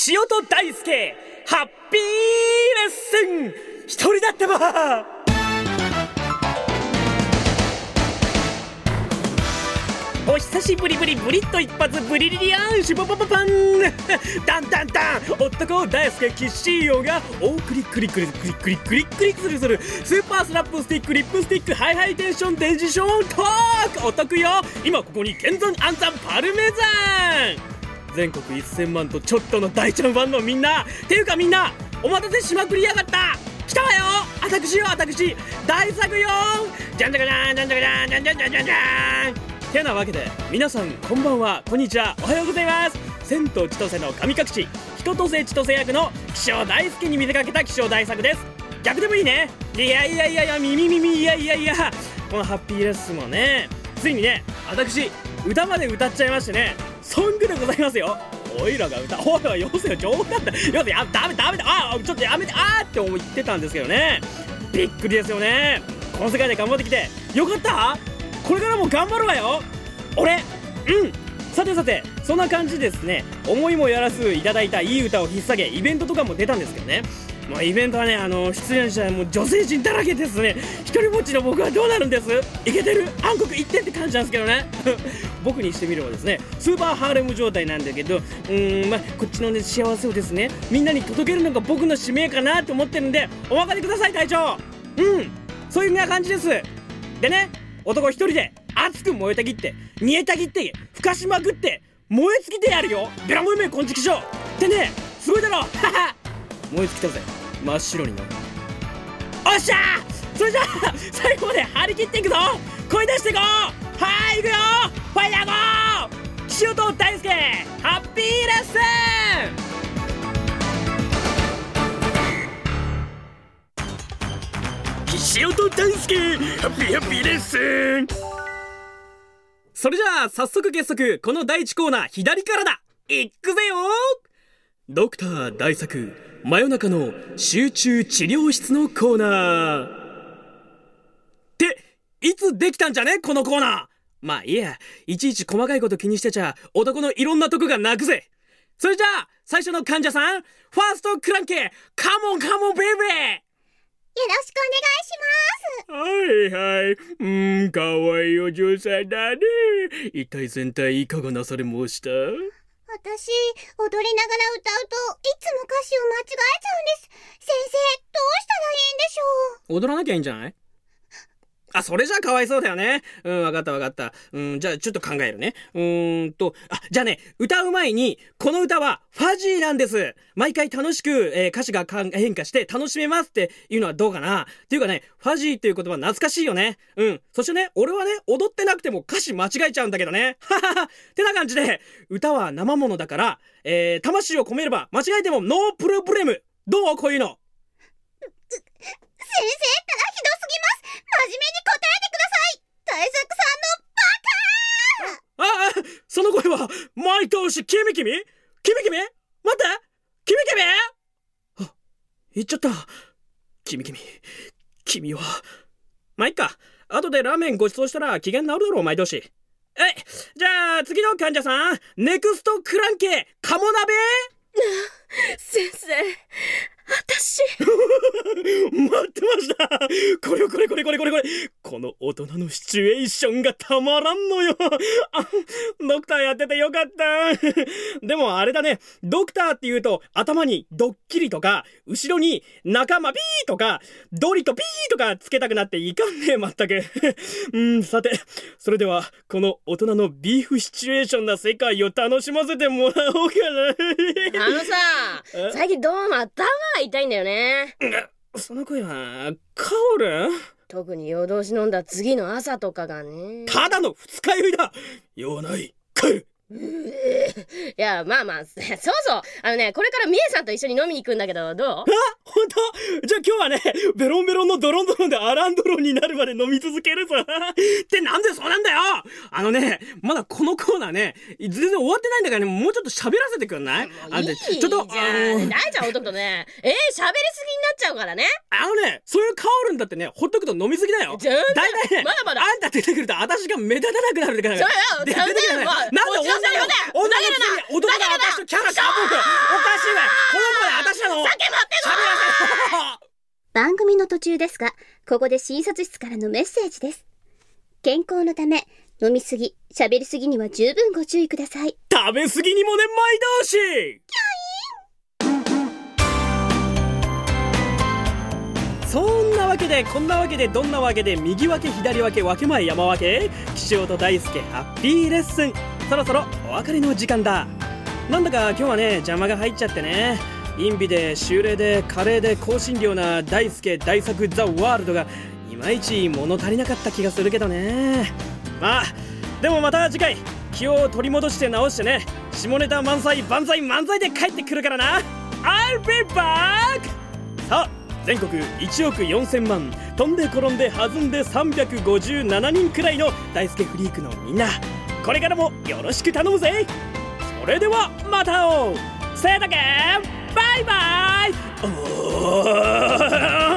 岸音大輔ハッピーレッスン一人だってば。お久しぶりぶりブリッと一発ブリリリアンシュポポポパンダンダンダン男大輔岸音がお送りクリクリクリクリクリクリするスーパースラップスティックリップスティックハイハイテンションデジショントークお得よ。今ここに健山安山パルメザン全国1000万とちょっとの大ちゃんファンのみんなていうかみんなお待たせしまくりやがった。来たわよ私大作よじゃんじゃかじゃんじゃんじゃかじゃんじゃんじゃんじゃんじゃんじゃんてなわけで皆さんこんばんはこんにちはおはようございます。千と千歳の神隠し人とせ千歳役の気象大輔に見せかけた気象大作です。逆でもいいね。いやこのハッピーレッスンもねついにね私歌まで歌っちゃいましてねソングでございますよ。おいらが歌おいよせよ冗談だよせやダメだちょっとやめてって言ってたんですけどねびっくりですよね。この世界で頑張ってきてよかった。これからも頑張るわよ俺。さてそんな感じですね思いもやらずいただいたいい歌を引っ提げイベントとかも出たんですけどね。まあイベントはね出演者もう女性陣だらけですね。一人ぼっちの僕はどうなるんです。イケてる暗黒一点って感じなんですけどね僕にしてみればですねスーパーハーレム状態なんだけどこっちのね幸せをですねみんなに届けるのが僕の使命かなと思ってるんでお分かりください隊長。そういう風な感じです。でね男一人で熱く燃えたぎって煮えたぎってふかしまくって燃え尽きてやるよベラモイメイこんちきしょってねすごいだろ燃え尽きたぜ真っ白になる。おっしゃーそれじゃあ最後まで張り切っていくぞ声出していこう。はい行くよファイヤーゴー岸音大輔ハッピーレッスン岸音大輔ハッピーレッスン。それじゃあ早速結束この第1コーナー左からだいくぜよ。ドクター大作真夜中の集中治療室のコーナーっていつできたんじゃねこのコーナー。まあいいやいちいち細かいこと気にしてちゃ男のいろんなとこが泣くぜ。それじゃあ最初の患者さんファーストクランケカモンベイベーよろしくお願いします。 はいかわいいお嬢さんだね。一体全体いかがなされました？ 私、踊りながら歌うといつも歌詞を間違えちゃうんです。先生、どうしたらいいんでしょう？ 踊らなきゃいいんじゃない？それじゃかわいそうだよね。わかった。じゃあちょっと考えるね。じゃあね、歌う前に、この歌はファジーなんです。毎回楽しく、歌詞が変化して楽しめますっていうのはどうかな。っていうかね、ファジーっていう言葉懐かしいよね。そしてね、俺はね、踊ってなくても歌詞間違えちゃうんだけどね。ってな感じで、歌は生ものだから、魂を込めれば間違えてもノープロブレム。どうこういうの。 先生ったらひどすぎます。真面目に答えてください。大作さんのバカその声は毎年君待って君言っちゃった君はまあいっか後でラーメンご馳走したら機嫌治るだろう毎年。じゃあ次の患者さんネクストクランケカモ鍋先生私待ってましたこれこの大人のシチュエーションがたまらんのよドクターやっててよかったでもあれだねドクターって言うと頭にドッキリとか後ろに仲間ビーとかドリとビーとかつけたくなっていかんねまったくさてそれではこの大人のビーフシチュエーションな世界を楽しませてもらおうかな最近どうも頭痛いんだよね。 その声はカオル？ 特に夜通し飲んだ次の朝とかがね。 ただの二日酔いだ。酔わない帰る。 いやまあそうこれからミエさんと一緒に飲みに行くんだけどどう？ 本当？じゃあ今日はねベロンベロンのドロンドロンでアランドロンになるまで飲み続けるぞってなんでそうなんだよ。まだこのコーナーね全然終わってないんだからねもうちょっと喋らせてくんない？ いいじゃん大ちゃん男とね喋りすぎになっっちゃうからね。 そういう香るんだってね、ほっとくと飲みすぎだよ。 全然だいたいね、 まだまだあんた出てくると私が目立たなくなるってから。 そうよ、全然もうなんで女の男が私とキャラかぶる。おかしいわ。この子で私なの。 酒待ってぞ。 番組の途中ですが、ここで診察室からのメッセージです。健康のため、飲みすぎ、喋りすぎには十分ご注意ください。 食べ過ぎにもね、毎年そんなわけでこんなわけでどんなわけで右分け左分け分け前山分け、岸尾と大輔ハッピーレッスン、そろそろお別れの時間だ。なんだか今日はね邪魔が入っちゃってね、陰美で秀麗で華麗で香辛料な大輔大作ザ・ワールドがいまいち物足りなかった気がするけどね。まあでもまた次回気を取り戻して直してね、下ネタ満載万歳漫才で帰ってくるからな。 I'll be back。 さあ全国1億4000万飛んで転んで弾んで357人くらいの大輔フリークのみんな、これからもよろしく頼むぜ。それではまた会おう。せーだけバイバイ。